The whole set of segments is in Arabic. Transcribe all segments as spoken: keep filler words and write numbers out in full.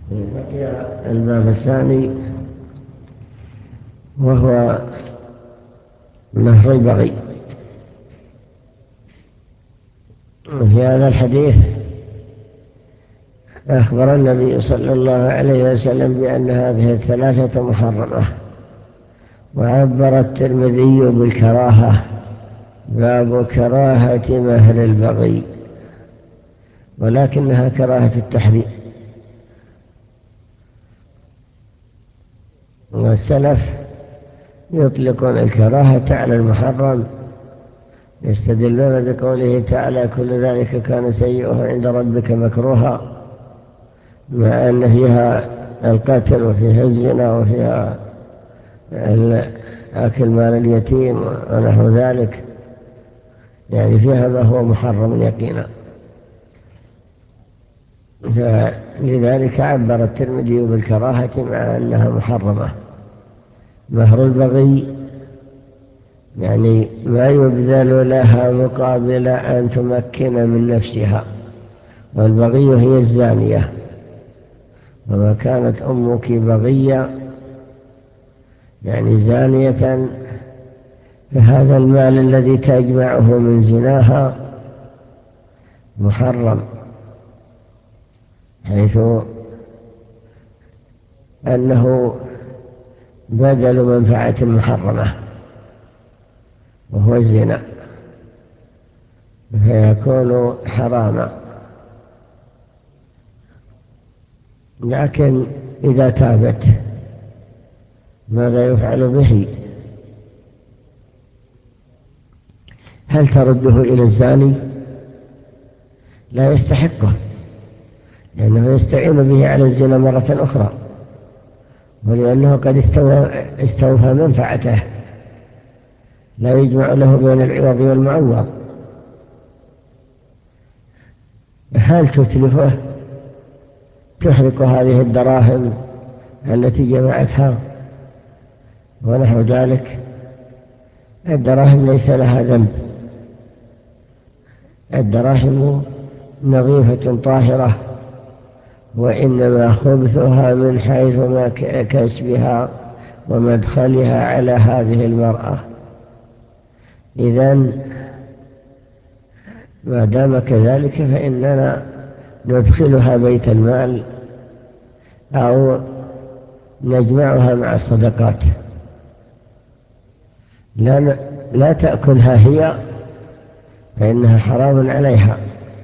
بقي الباب الثاني وهو مهر البغي. في هذا الحديث أخبر النبي صلى الله عليه وسلم بأن هذه الثلاثة محرمة، وعبر الترمذي بالكراهة، باب كراهة مهر البغي، ولكنها كراهة التحريم. والسلف يطلقون الكراهة على المحرم، يستدلون بقوله تعالى: كل ذلك كان سيئه عند ربك مكروها، مع أن فيها القتل وفيها الزنا وفيها أكل مال اليتيم ونحو ذلك، يعني فيها ما هو محرم يقينا. فلذلك عبر الترمذي بالكراهة مع أنها محرمة. مهر البغي يعني ما يبذل لها مقابل أن تمكن من نفسها، والبغي هي الزانية. وما كانت أمك بغية يعني زانية، فهذا المال الذي تجمعه من زناها محرم، حيث أنه بدل منفعة محرمة وهو الزنا، فيكون حراما. لكن إذا تابت ماذا يفعل به؟ هل ترده إلى الزاني؟ لا يستحقه، لأنه يستعين به على الزنا مرة أخرى، ولأنه قد استوفى منفعته، لا يجمع له بين العوض والمعوض. هل تتلفه؟ تحرق هذه الدراهم التي جمعتها ونحو ذلك؟ الدراهم ليس لها ذنب، الدراهم نظيفة طاهرة، وإنما خبثها من حيث ما كسبها ومدخلها على هذه المرأة. إذن ما دام كذلك فإننا ندخلها بيت المال أو نجمعها مع الصدقات. لا, لا تأكلها هي، فإنها حرام عليها،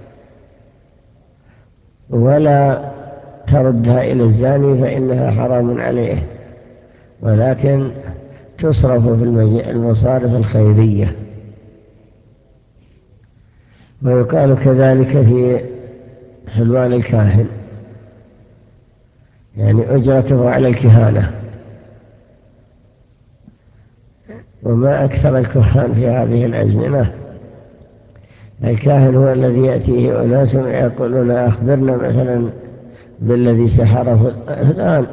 ولا تردها إلى الزاني فإنها حرام عليه، ولكن تصرف في المصارف الخيرية. ويقال كذلك في حلوان الكاهن، يعني أجرته على الكهانة. وما أكثر الكهان في هذه الأزمنة. الكاهن هو الذي يأتيه أناس يقولون: أخبرنا مثلا بالذي سحره الآن،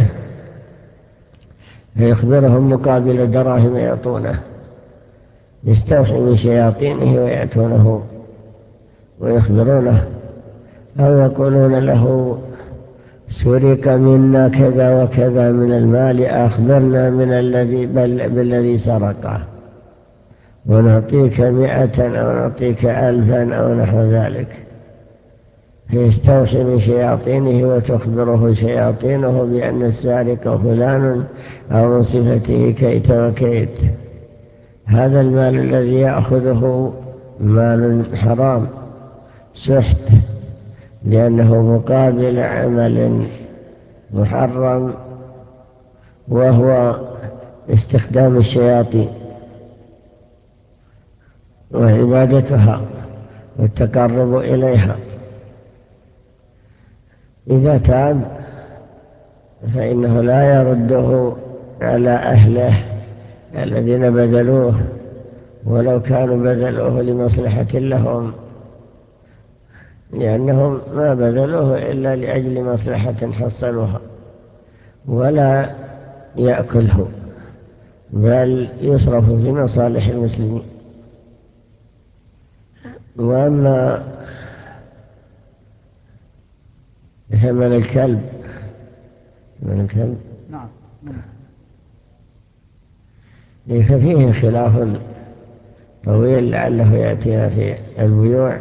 فيخبرهم مقابل دراهم يعطونه، يستوحي من شياطينه ويأتونه ويخبرونه، أو يقولون له: سرق منا كذا وكذا من المال، أخبرنا من الذي بل بالذي سرقه، ونعطيك مئة أو نعطيك ألفا أو نحو ذلك. فيستوحي من شياطينه وتخبره شياطينه بأن السارق فلان أو من صفته كيت وكيت. هذا المال الذي يأخذه مال حرام سحت، لأنه مقابل عمل محرم، وهو استخدام الشياطين وعبادتها والتقرب إليها. إذا تاب فإنه لا يرده على أهله الذين بذلوه، ولو كانوا بذلوه لمصلحة لهم، لأنهم ما بذلوه إلا لأجل مصلحة حصلوها، ولا يأكله، بل يصرف في مصالح المسلمين. وأما ثمن الكلب من الكلب. نعم. ففيه خلاف طويل لعله يأتينا في البيوع.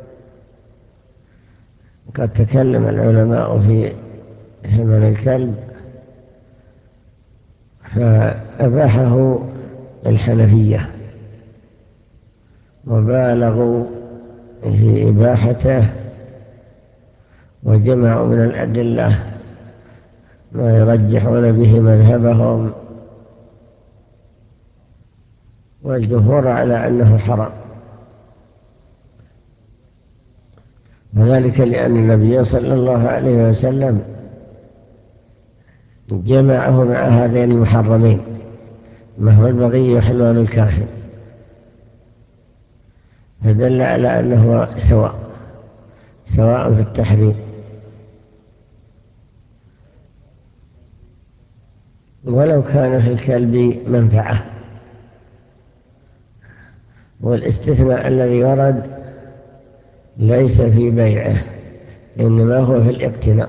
قد تكلم العلماء في ثمن الكلب فأباحه الحنفية وبالغوا في إباحته، وجمعوا من الأدلة ما يرجحون به مذهبهم، والجمهور على أنه حرام، وذلك لأن النبي صلى الله عليه وسلم جمعه مع هذين المحرمين، ما هو البغي وحلوان الكاهن، فدل على أنه سواء سواء في التحريم. ولو كان في الكلب منفعة، والاستثناء الذي ورد ليس في بيعه إنما هو في الاقتناء،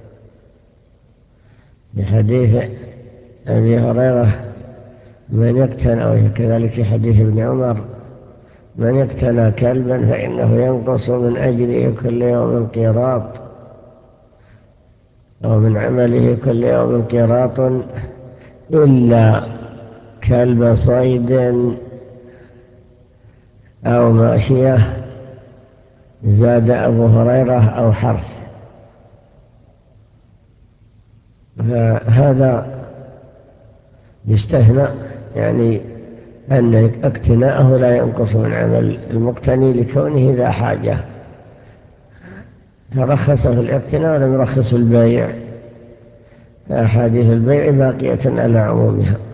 لحديث أبي هريرة من يقتنى، وكذلك في حديث ابن عمر من يقتنى كلبا فإنه ينقص من أجره كل يوم قيراط، أو من عمله كل يوم قيراط إلا كلب صيد أو ماشية، زاد أبو هريرة أو حرث. فهذا يستثنى، يعني أن اقتناءه لا ينقص من عمل المقتني لكونه ذا حاجة، فرخص في الاقتناء ولم يرخص في البيع، فأحاديث البيع باقية على عمومها.